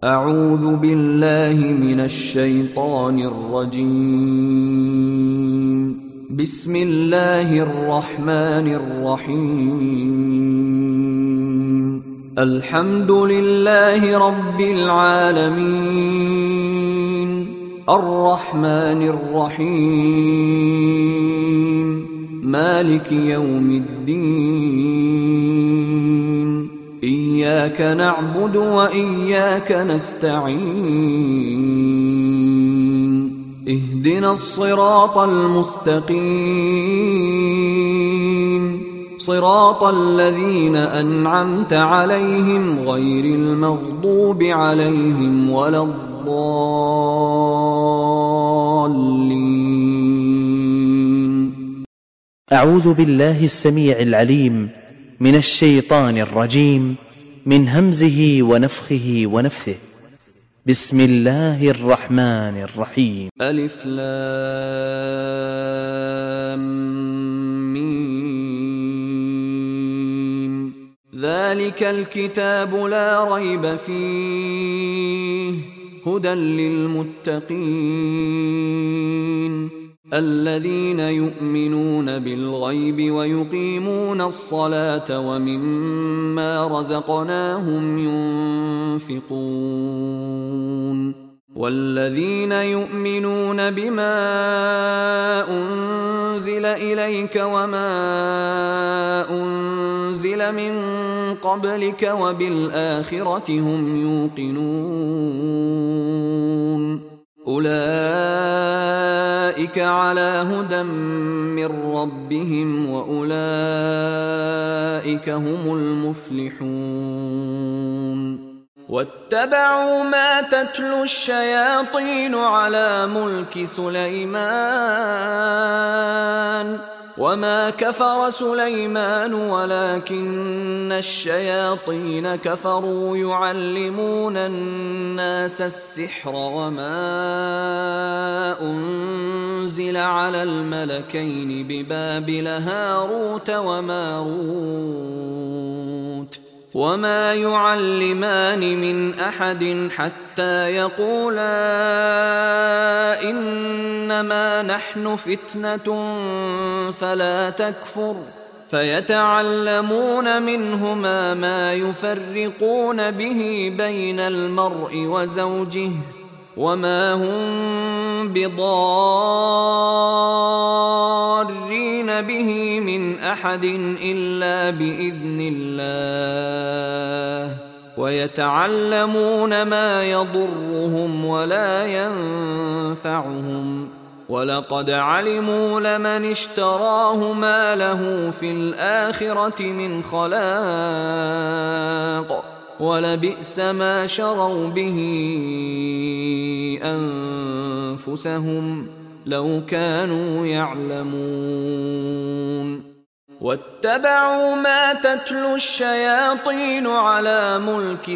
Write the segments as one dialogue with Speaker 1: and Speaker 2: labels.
Speaker 1: أعوذ بالله من الشيطان الرجيم. بسم الله الرحمن الرحيم. الحمد لله رب العالمين، الرحمن الرحيم، مالك يوم الدين. إياك نعبد وإياك نستعين. اهدنا الصراط المستقيم، صراط الذين أنعمت عليهم غير المغضوب عليهم ولا الضالين.
Speaker 2: أعوذ بالله السميع العليم من الشيطان الرجيم، من همزه ونفخه ونفثه. بسم الله الرحمن الرحيم.
Speaker 1: ألف لام ميم. ذلك الكتاب لا ريب فيه، هدى للمتقين الذين يؤمنون بالغيب ويقيمون الصلاة ومما رزقناهم ينفقون. والذين يؤمنون بما أنزل إليك وما أنزل من قبلك وبالآخرة هم يوقنون. أولئك على هدى من ربهم وأولئك هم المفلحون. واتبعوا ما تتلو الشياطين على ملك سليمان، وما كفر سليمان ولكن الشياطين كفروا يعلمون الناس السحر وما أنزل على الملكين ببابل هاروت وماروت وما يعلمان من أحد حتى يقولا إنما نحن فتنة فلا تكفر، فيتعلمون منهما ما يفرقون به بين المرء وزوجه، وما هم بضارين به من أحد إلا بإذن الله، ويتعلمون ما يضرهم ولا ينفعهم، ولقد علموا لمن اشتراه ما له في الآخرة من خلاق، ولبئس ما شروا به أنفسهم لو كانوا يعلمون. واتبعوا ما تتلو الشياطين على ملك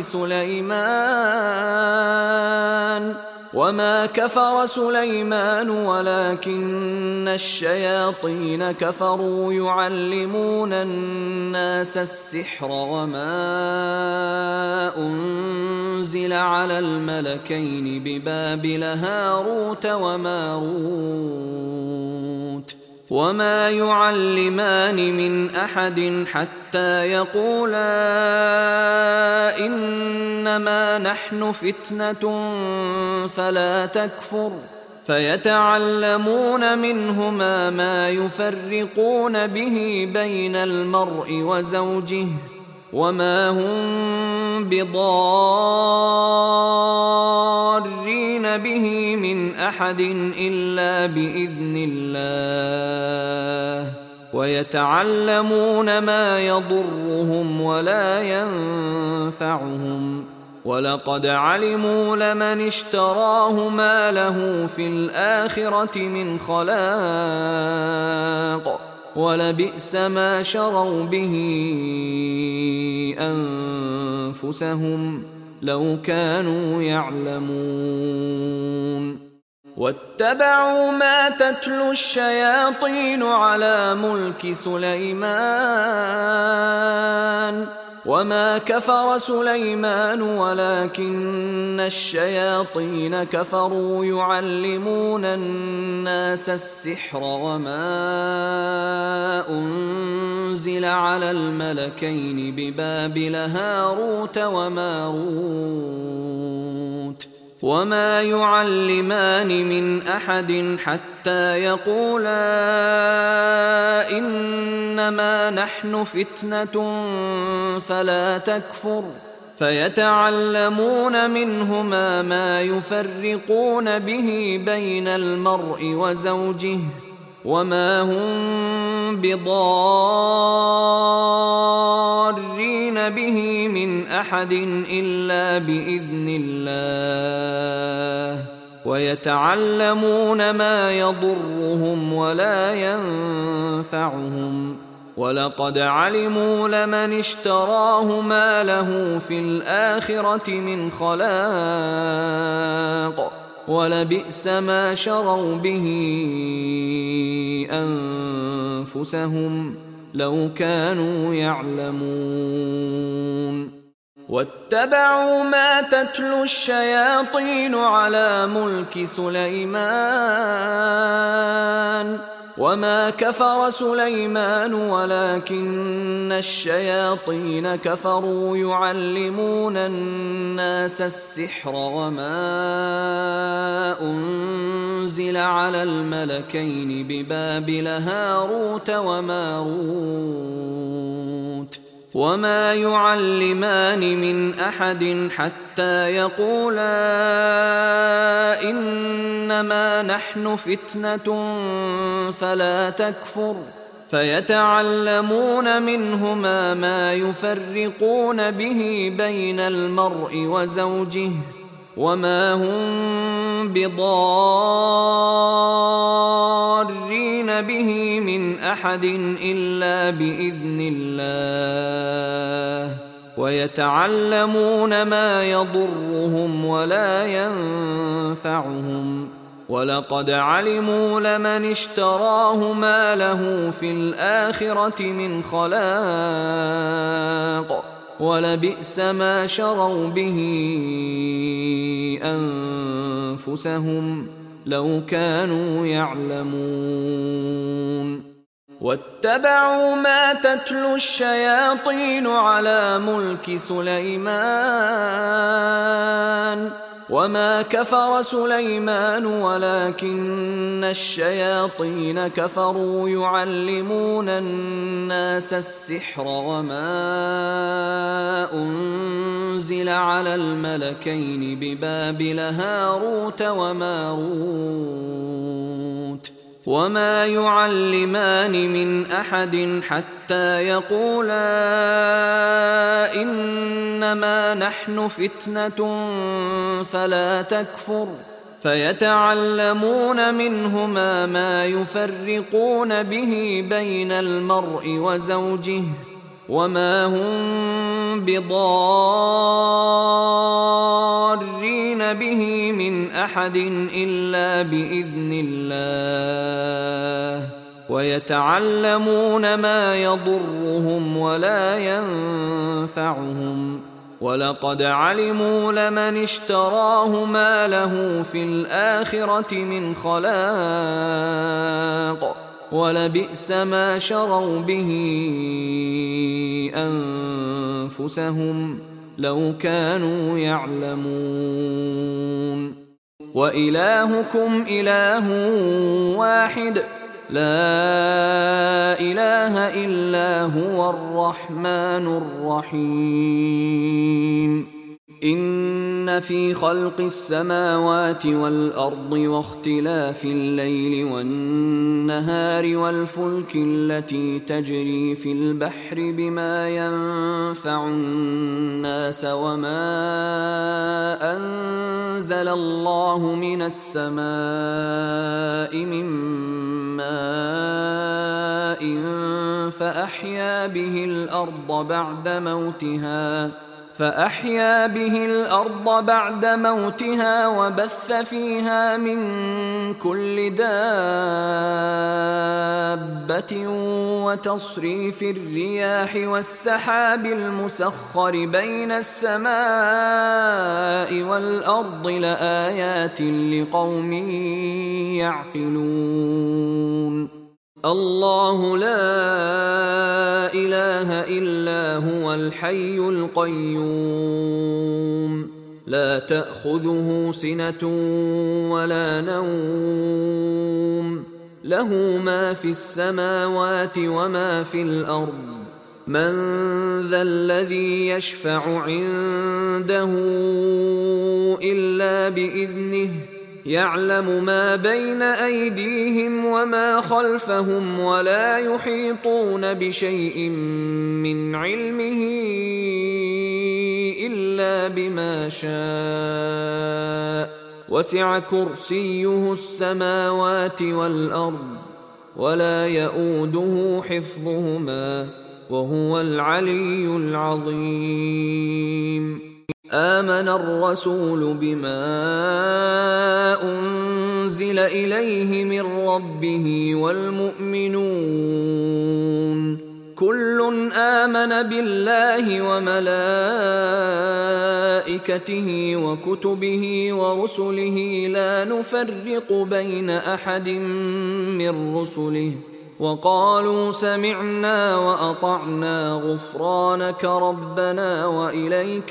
Speaker 1: سليمان، وما كفر سليمان ولكن الشياطين كفروا يعلمون الناس السحر وما أنزل على الملكين ببابل هاروت وماروت وما يعلمان من أحد حتى يقولا إنما نحن فتنة فلا تكفر، فيتعلمون منهما ما يفرقون به بين المرء وزوجه، وما هم بضارين به من أحد إلا بإذن الله، ويتعلمون ما يضرهم ولا ينفعهم، ولقد علموا لمن اشتراه ما له في الآخرة من خلاق، ولبئس ما شروا به أنفسهم لو كانوا يعلمون. واتبعوا ما تتلو الشياطين على ملك سليمان، وما كفر سليمان ولكن الشياطين كفروا يعلمون الناس السحر وما أنزل على الملكين ببابل هاروت وماروت وما يعلمان من أحد حتى يقولا إنما نحن فتنة فلا تكفر فيتعلمون منهما ما يفرقون به بين المرء وزوجه وما هم بضارين به من أحد إلا بإذن الله ويتعلمون ما يضرهم ولا ينفعهم ولقد علموا لمن اشتراه ما له في الآخرة من خلاق ولبئس ما شروا به أنفسهم لو كانوا يعلمون واتبعوا ما تتلو الشياطين على ملك سليمان وما كفر سليمان ولكن الشياطين كفروا يعلمون الناس السحر وما أنزل على الملكين ببابل هاروت وماروت وما يعلمان من أحد حتى يقولا إنما نحن فتنة فلا تكفر فيتعلمون منهما ما يفرقون به بين المرء وزوجه وما هم بضارين به من أحد إلا بإذن الله ويتعلمون ما يضرهم ولا ينفعهم ولقد علموا لمن اشتراه ما له في الآخرة من خلاق ولبئس ما شروا به أنفسهم لو كانوا يعلمون واتبعوا ما تتلو الشياطين على ملك سليمان وما كفر سليمان ولكن الشياطين كفروا يعلمون الناس السحر وما أنزل على الملكين ببابل هاروت وماروت وما يعلمان من أحد حتى يقولا إنما نحن فتنة فلا تكفر فيتعلمون منهما ما يفرقون به بين المرء وزوجه وما هم بضارين به من أحد إلا بإذن الله ويتعلمون ما يضرهم ولا ينفعهم ولقد علموا لمن اشتراه ما له في الآخرة من خلاق ولبئس ما شروا به أنفسهم لو كانوا يعلمون وإلهكم إله واحد لا إله إلا هو الرحمن الرحيم إن في خلق السماوات والأرض واختلاف الليل والنهار والفلك التي تجري في البحر بما ينفع الناس وما أنزل الله من السماء من ماء فأحيا به الأرض بعد موتها فأحيا به الأرض بعد موتها وبث فيها من كل دابة وتصريف الرياح والسحاب المسخر بين السماء والأرض لآيات لقوم يعقلون. الله لا إله إلا هو الحي القيوم لا تأخذه سنة ولا نوم له ما في السماوات وما في الأرض من ذا الذي يشفع عنده إلا بإذنه يعلم ما بين أيديهم وما خلفهم ولا يحيطون بشيء من علمه إلا بما شاء وسع كرسيه السماوات والأرض ولا يؤوده حفظهما وهو العلي العظيم. آمن الرسول بما أنزل إليه من ربه والمؤمنون كل آمن بالله وملائكته وكتبه ورسله لا نفرق بين أحد من رسله وقالوا سمعنا وأطعنا غفرانك ربنا وإليك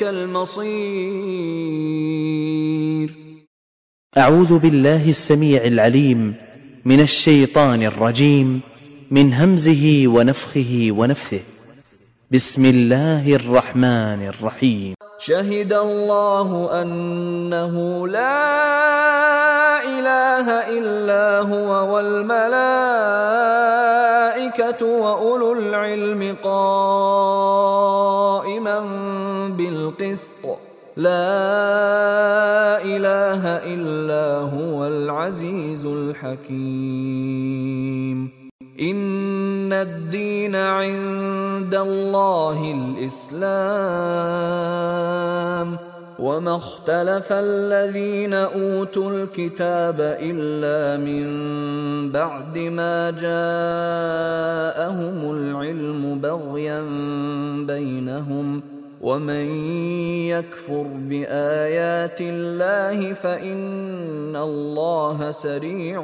Speaker 1: المصير.
Speaker 2: أعوذ بالله السميع العليم من الشيطان الرجيم من همزه ونفخه ونفثه. بسم الله الرحمن الرحيم.
Speaker 1: شهد الله أنه لا إله إلا هو والملائكة وأولو العلم قائما بالقسط لا إله إلا هو العزيز الحكيم. إن الدين عند الله الإسلام وما اختلف الذين أوتوا الكتاب إلا من بعد ما جاءهم العلم بغيا بينهم ومن يكفر بآيات الله فإن الله سريع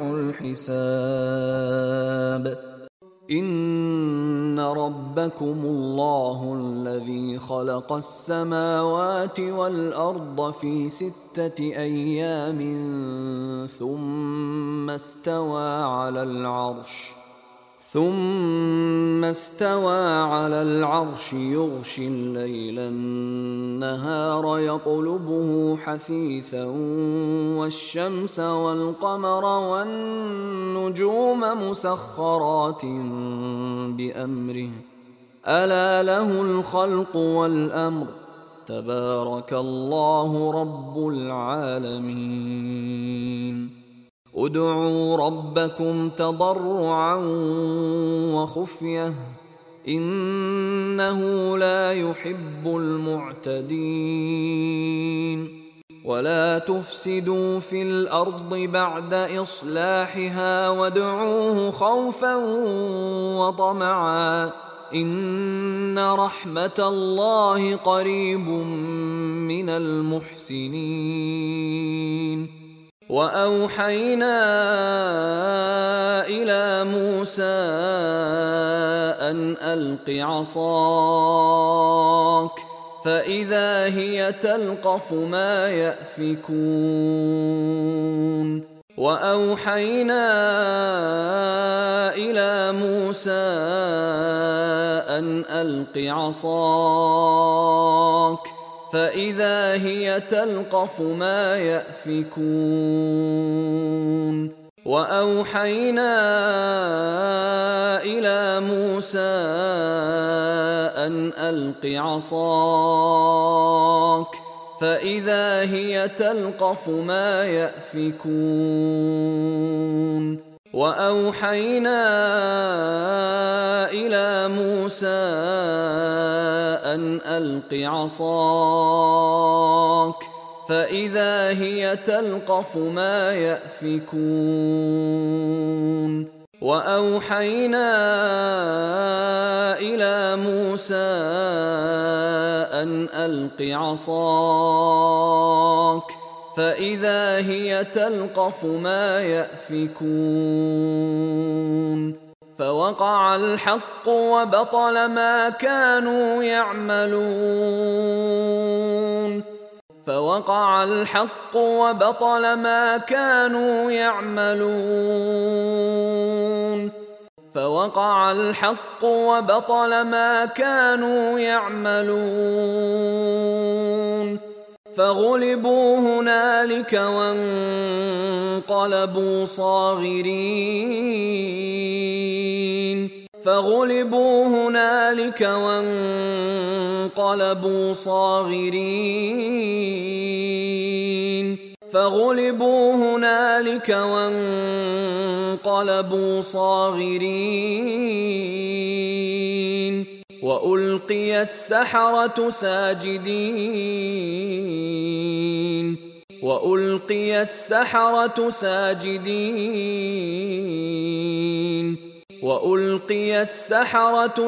Speaker 1: الحساب. إن ربكم الله الذي خلق السماوات والأرض في 6 أيام ثم استوى على العرش يغشي الليل النهار يطلبه حثيثا والشمس والقمر والنجوم مسخرات بأمره ألا له الخلق والأمر تبارك الله رب العالمين. ادعوا ربكم تضرعا وخفية إنه لا يحب المعتدين. ولا تفسدوا في الأرض بعد إصلاحها وادعوه خوفا وطمعا إن رحمة الله قريب من المحسنين. وأوحينا إلى موسى أن ألق عصاك فإذا هي تلقف ما يأفكون. وأوحينا إلى موسى أن ألق عصاك فإذا هي تلقف ما يأفكون. وأوحينا إلى موسى أن ألق عصاك فإذا هي تلقف ما يأفكون. وأوحينا إلى موسى أن ألق عصاك فإذا هي تلقف ما يأفكون وأوحينا إلى موسى أن ألق عصاك فإذا هي تلقف ما يأفكون فوقع الحق وبطل ما كانوا يعملون فوقع الحق وبطل ما كانوا يعملون فوقع الحق وبطل ما كانوا يعملون فغلبوا هنالك وانقلبوا صاغرين فغلبوا هنالك وانقلبوا صاغرين فغلبوا هنالك وانقلبوا صاغرين وألقي السحرة ساجدين وألقي السحرة ساجدين وألقي السحرة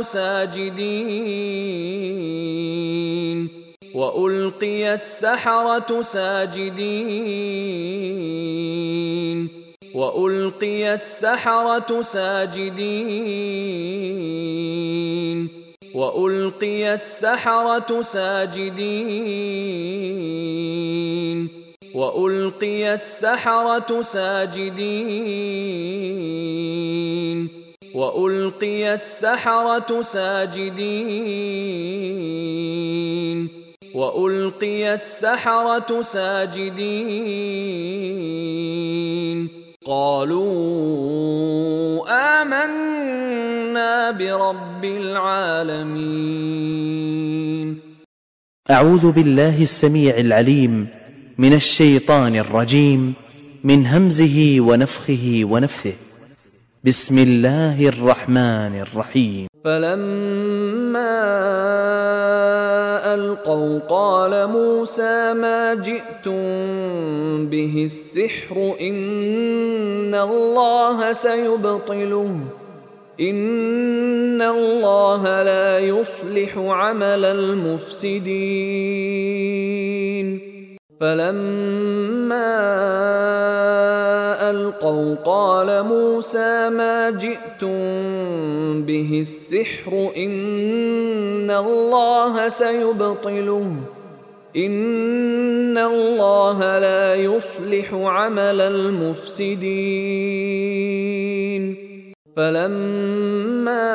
Speaker 1: ساجدين وألقي السحرة ساجدين وألقي السحرة ساجدين وألقي السحرة ساجدين وألقي السحرة ساجدين وألقي السحرة ساجدين وألقي السحرة ساجدين قالوا آمنا برب العالمين.
Speaker 2: أعوذ بالله السميع العليم من الشيطان الرجيم من همزه ونفخه ونفثه. بسم الله الرحمن الرحيم.
Speaker 1: فلما ألقوا قال موسى ما جئتم به السحر إن الله سيبطله إن الله لا يصلح عمل المفسدين. فلما ألقوا قال موسى ما جئتم به السحر إن الله سيبطله إن الله لا يصلح عمل المفسدين. فلما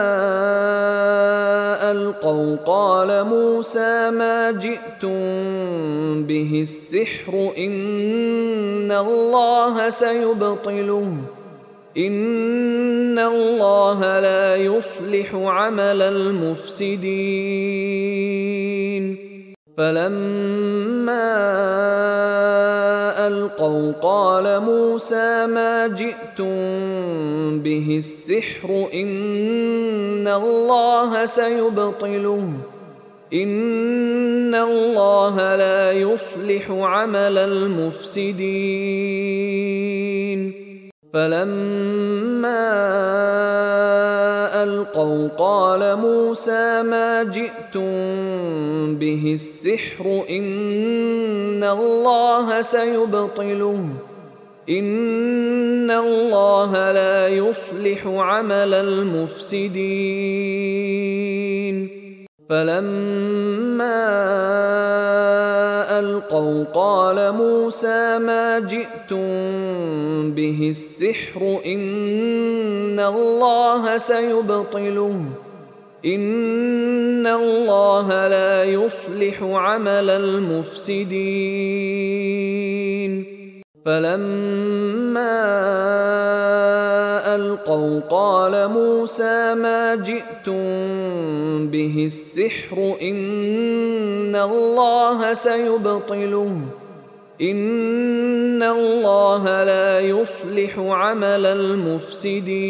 Speaker 1: ألقوا قال موسى ما جئتم به السحر إن الله سيبطله إن الله لا يصلح عمل المفسدين. فلما ألقوا قال موسى ما جئتم به السحر إن الله سيبطله إن الله لا يصلح عمل المفسدين. فلما ألقوا قال موسى ما جئتم به السحر إن الله سيبطله إن الله لا يصلح عمل المفسدين. فلما ألقوا قال موسى ما جئتم به السحر إن الله سيبطله إن الله لا يصلح عمل المفسدين. فلما ألقوا قال موسى ما جئتم به السحر إن الله سيبطله إن الله لا يصلح عمل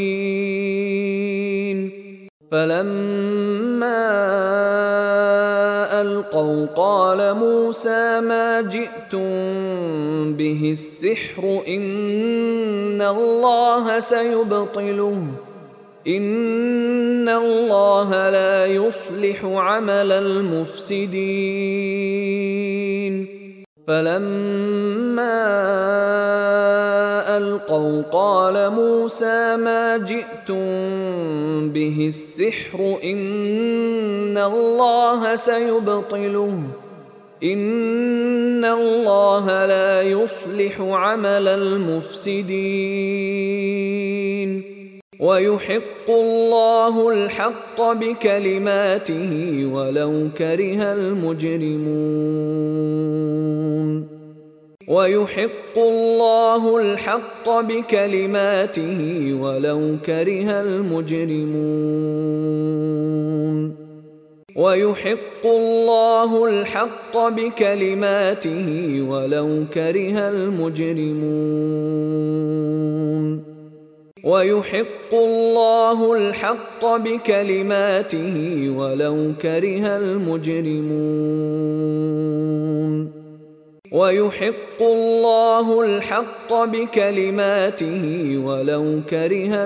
Speaker 1: المفسدين. فلما ألقوا قال موسى ما جئتم به السحر إن الله سيبطله إن الله لا يصلح عمل المفسدين فلما ألقوا قال موسى ما جئتم به السحر إن الله سيبطله إن الله لا يصلح عمل المفسدين ويحق الله الحق بكلماته ولو كره المجرمون ويحق الله الحق بكلماته ولو كره المجرمون ويحق الله الحق بكلماته ولو كره المجرمون ويحق الله الحق بكلماته ولو كره المجرمون ويحق الله الحق بكلماته ولو كره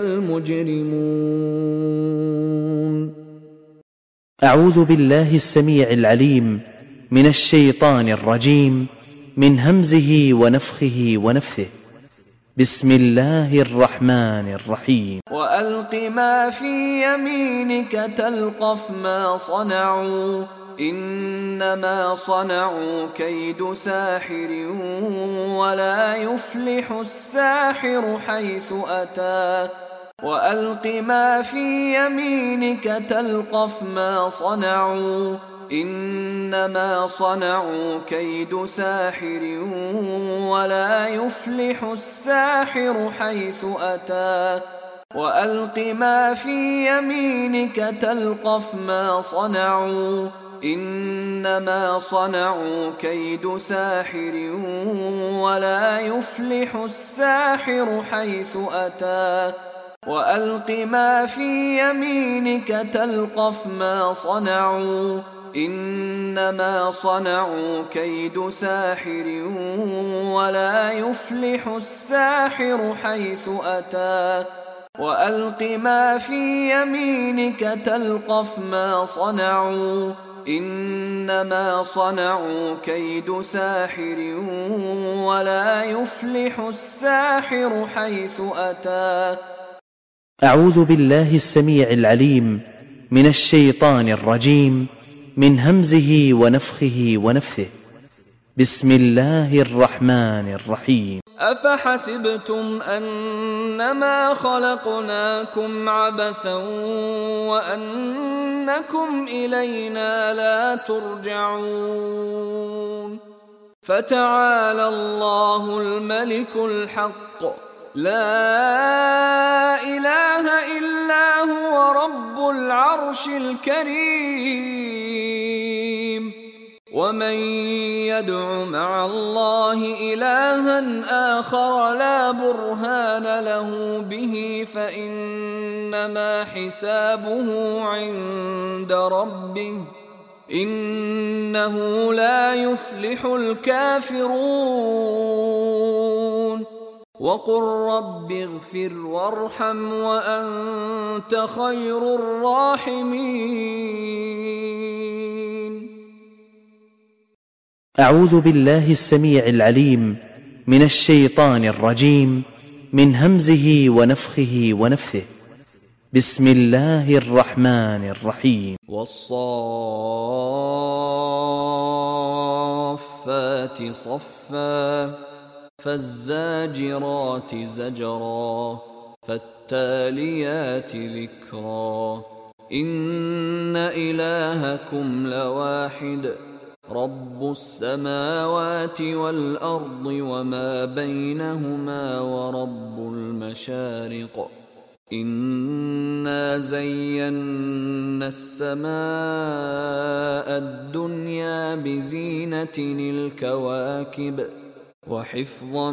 Speaker 1: المجرمون.
Speaker 2: أعوذ بالله السميع العليم من الشيطان الرجيم من همزه ونفخه ونفثه. بسم الله الرحمن الرحيم.
Speaker 1: وألق ما في يمينك تلقف ما صنعوا إنما صنعوا كيد ساحر ولا يفلح الساحر حيث أتى وألق ما في يمينك تلقف ما صنعوا إنما صنعوا كيد ساحر ولا يفلح الساحر حيث أتى وألق ما في يمينك تلقف ما صنعوا إنما صنعوا كيد ساحر ولا يفلح الساحر حيث أتى وألق ما في يمينك تلقف ما صنعوا إنما صنعوا كيد ساحر ولا يفلح الساحر حيث أتى وألق ما في يمينك تلقف ما صنعوا إنما صنعوا كيد ساحر ولا يفلح الساحر حيث أتى.
Speaker 2: أعوذ بالله السميع العليم من الشيطان الرجيم من همزه ونفخه ونفثه. بسم الله الرحمن الرحيم.
Speaker 1: أفحسبتم أنما خلقناكم عبثا وأنكم إلينا لا ترجعون فتعالى الله الملك الحق لا إله إلا هو رب العرش الكريم ومن يدع مع الله إلها آخر لا برهان له به فإنما حسابه عند ربه إنه لا يفلح الكافرون وقل رب اغفر وارحم وأنت خير الراحمين.
Speaker 2: أعوذ بالله السميع العليم من الشيطان الرجيم من همزه ونفخه ونفثه. بسم الله الرحمن الرحيم.
Speaker 1: والصافات صفا فالزاجرات زجرا فالتاليات ذكرا إن إلهكم لواحد رب السماوات والأرض وما بينهما ورب المشارق إنا زينا السماء الدنيا بزينة الكواكب وحفظا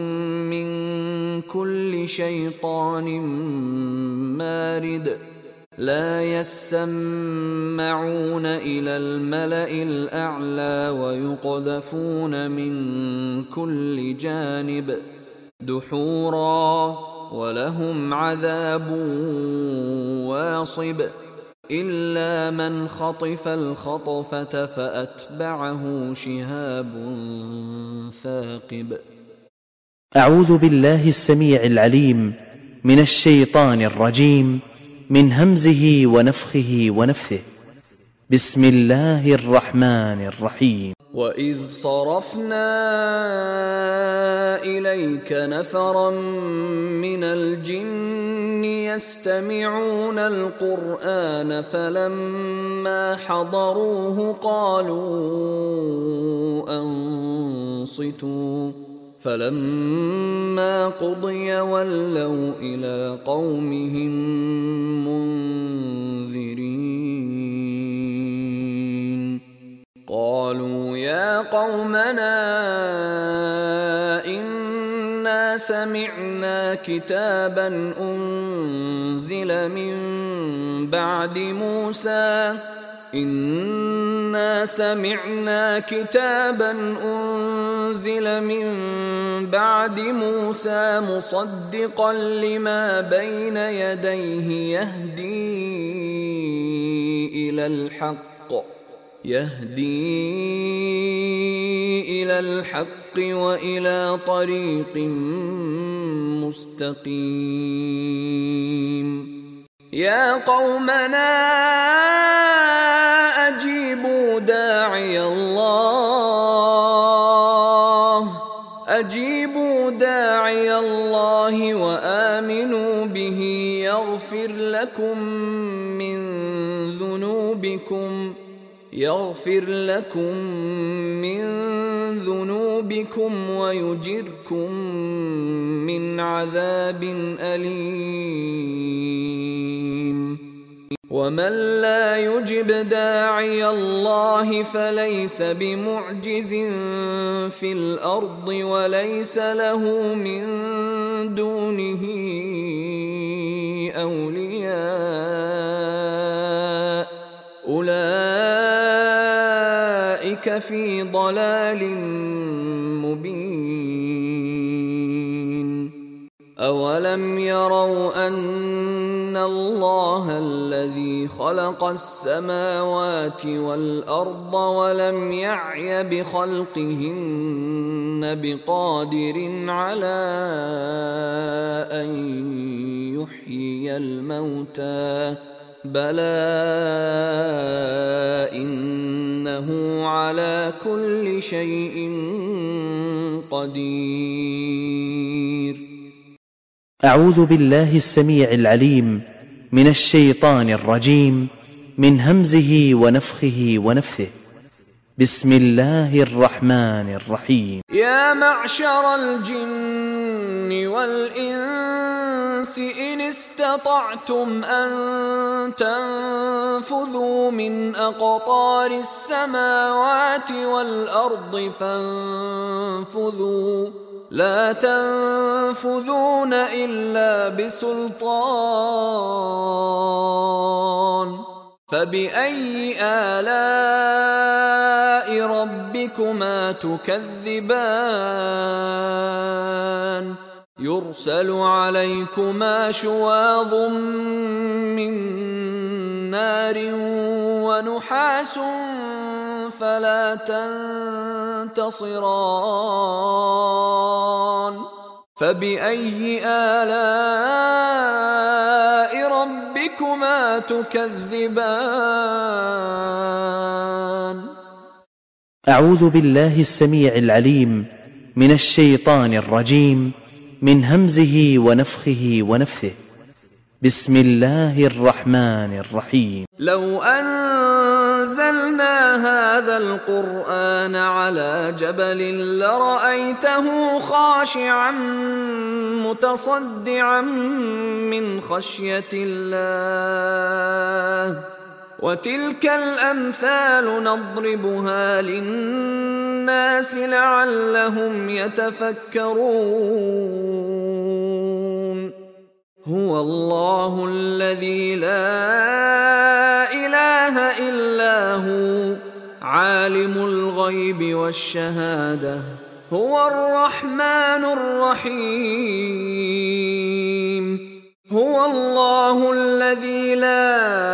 Speaker 1: من كل شيطان مارد لا يسمعون إلى الملأ الأعلى ويقذفون من كل جانب دحورا ولهم عذاب واصب إلا من خطف الخطفة فأتبعه شهاب ثاقب.
Speaker 2: أعوذ بالله السميع العليم من الشيطان الرجيم من همزه ونفخه ونفثه. بسم الله الرحمن الرحيم.
Speaker 1: وإذ صرفنا إليك نفرا من الجن يستمعون القرآن فلما حضروه قالوا أنصتوا فلما قضي ولوا إلى قومهم منذرين. قالوا يا قومنا إنا سمعنا كتابا أنزل من بعد موسى مصدقا لما بين يديه يهدي إلى الحق وإلى طريق مستقيم. يا قومنا أجيبوا داعي الله وآمنوا به يغفر لكم من ذنوبكم ويجركم من عذاب أليم. ومن لا يجب داعي الله فليس بمعجز في الأرض وليس له من دونه أولياء أولئك في ضلال مبين. أولم يروا أن الله الذي خلق السماوات والأرض ولم يعي بخلقهن بقادر على أن يحيي الموتى بلى إنه على كل شيء قدير.
Speaker 2: أعوذ بالله السميع العليم من الشيطان الرجيم من همزه ونفخه ونفثه. بسم الله الرحمن الرحيم.
Speaker 1: يا معشر الجن والإنس إن استطعتم أن تنفذوا من أقطار السماوات والأرض فانفذوا لا تنفذون إلا بسلطان. فبأي آلاء ربكما تكذبان؟ يرسل عليكما شواظ من نار ونحاس فلا تنتصران. فبأي آلاء ربكما تكذبان؟
Speaker 2: أعوذ بالله السميع العليم من الشيطان الرجيم من همزه ونفخه ونفثه. بسم الله الرحمن الرحيم.
Speaker 1: لو أنزلنا هذا القرآن على جبل لرأيته خاشعا متصدعا من خشية الله. وتلك الأمثال نضربها للناس لعلهم يتفكرون. هو الله الذي لا إله إلا هو عالم الغيب والشهادة هو الرحمن الرحيم هو الله الذي لا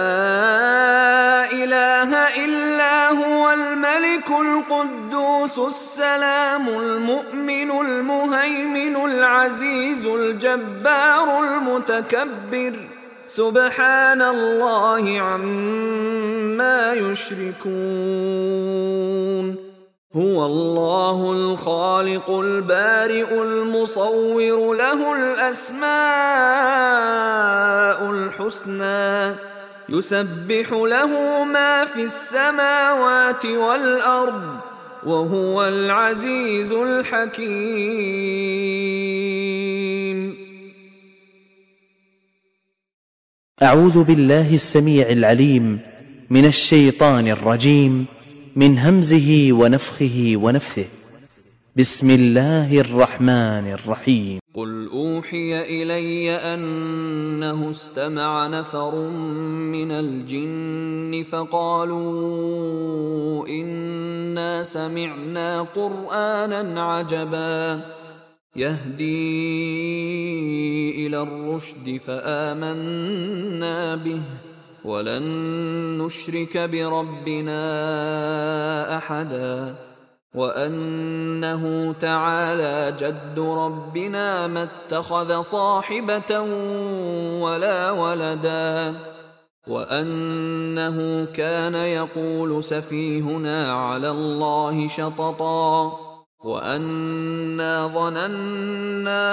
Speaker 1: إله إلا هو الملك القدوس السلام المؤمن المهيمن العزيز الجبار المتكبر سبحان الله عما يشركون هو الله الخالق البارئ المصور له الأسماء الحسنى يسبح له ما في السماوات والأرض وهو العزيز الحكيم.
Speaker 2: أعوذ بالله السميع العليم من الشيطان الرجيم من همزه ونفخه ونفثه. بسم الله الرحمن الرحيم.
Speaker 1: قل أوحي إلي أنه استمع نفر من الجن فقالوا إنا سمعنا قرآنا عجبا يهدي إلى الرشد فآمنا به ولن نشرك بربنا أحدا وأنه تعالى جد ربنا ما اتخذ صاحبة ولا ولدا وأنه كان يقول سفيهنا على الله شططا وأنا ظننا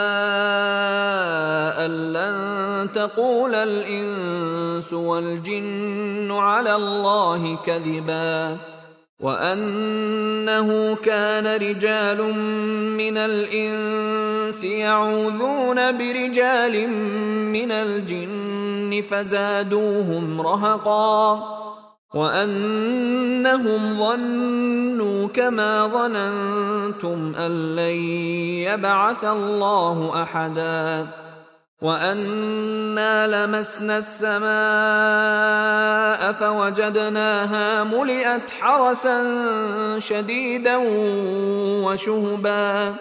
Speaker 1: أن لن تقول الإنس والجن على الله كذبا وأنه كان رجال من الإنس يعوذون برجال من الجن فزادوهم رهقا وأنهم ظنوا كما ظننتم أن لن يبعث الله أحدا وأنا لمسنا السماء فوجدناها ملئت حرسا شديدا وشهبا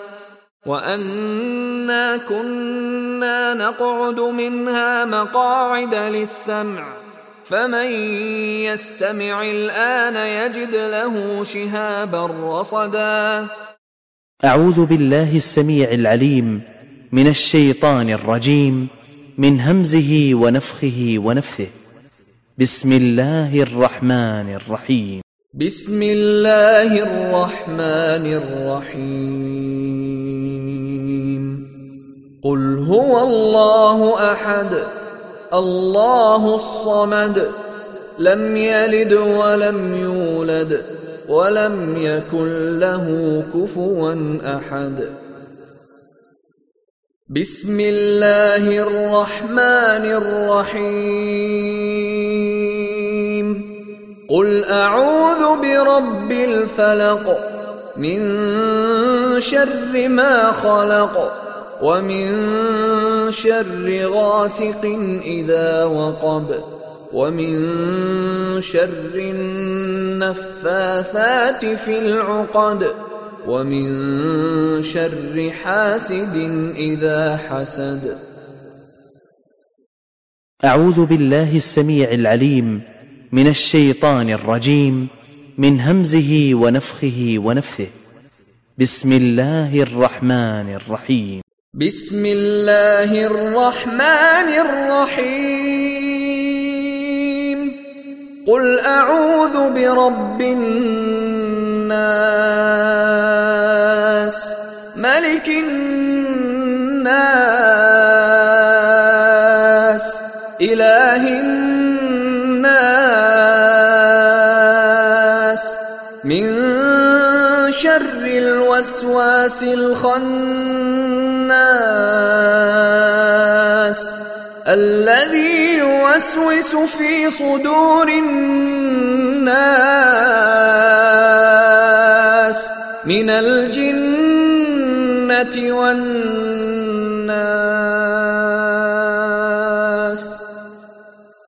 Speaker 1: وأنا كنا نقعد منها مقاعد للسمع فمن يستمع الآن يجد له شهابا رصدا.
Speaker 2: أعوذ بالله السميع العليم من الشيطان الرجيم من همزه ونفخه ونفثه. بسم الله الرحمن الرحيم.
Speaker 1: بسم الله الرحمن الرحيم. قل هو الله أحد الله الصمد لم يلد ولم يولد ولم يكن له كفوا أحد. بسم الله الرحمن الرحيم. قل أعوذ برب الفلق من شر ما خلق ومن شر غاسق إذا وقب ومن شر النفاثات في العقد ومن شر حاسد إذا حسد.
Speaker 2: أعوذ بالله السميع العليم من الشيطان الرجيم من همزه ونفخه ونفثه. بسم الله الرحمن الرحيم.
Speaker 1: بسم الله الرحمن الرحيم. قل أعوذ برب الناس ملك الناس إله الناس من شر الوسواس الخناس الذي يوسوس في صدور الناس من الجنة والناس.